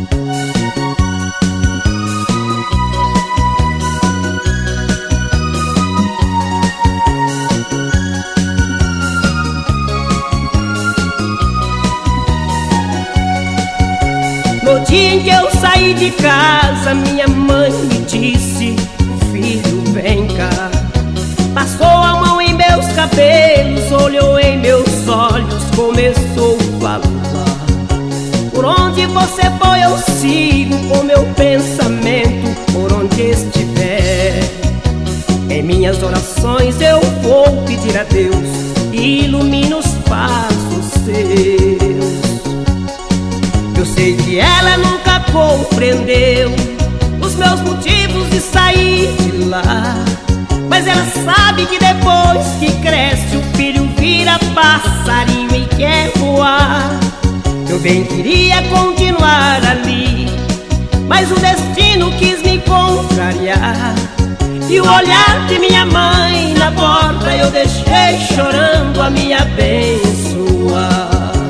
No dia em que eu saí de casa, minha mãe me disse: filho, vem cá. Passou a mão em meus cabelos, olhou em meus olhos, começou a falar: por onde você foi eu sigo com meu pensamento, por onde estiver. Em minhas orações eu vou pedir a Deus, ilumine os passos seus. Eu sei que ela nunca compreendeu os meus motivos de sair de lá, mas ela sabe que depois que cresce o filho vira passarinho e quer voar. Eu bem queria continuar ali, mas o destino quis me contrariar. E o olhar de minha mãe na porta eu deixei chorando a me abençoar.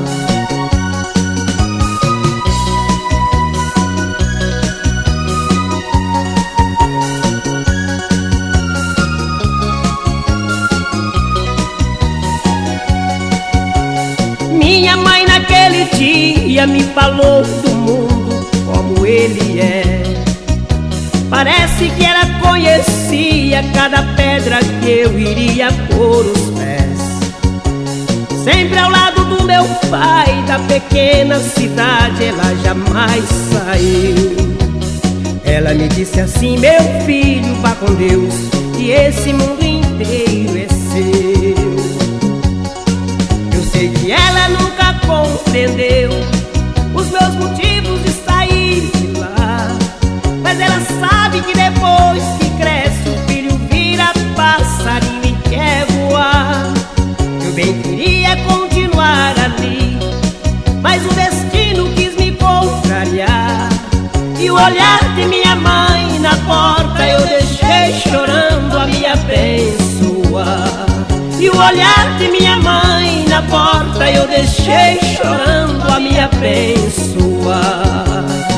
Minha mãe naquele dia me falou do mundo como ele é. Parece que ela conhecia cada pedra que eu iria pôr os pés. Sempre ao lado do meu pai, da pequena cidade, ela jamais saiu. Ela me disse assim: meu filho, vá com Deus, que esse mundo inteiro é seu. Eu sei que ela nunca compreendeu os meus motivos de sair de lá, mas ela sabe que depois que cresce o filho vira passarinho e quer voar. Eu bem queria continuar ali, mas o destino quis me contrariar. E o olhar de minha mãe na porta eu deixei chorando a me abençoar. E o olhar de minha mãe na porta eu deixei chorando a me abençoar.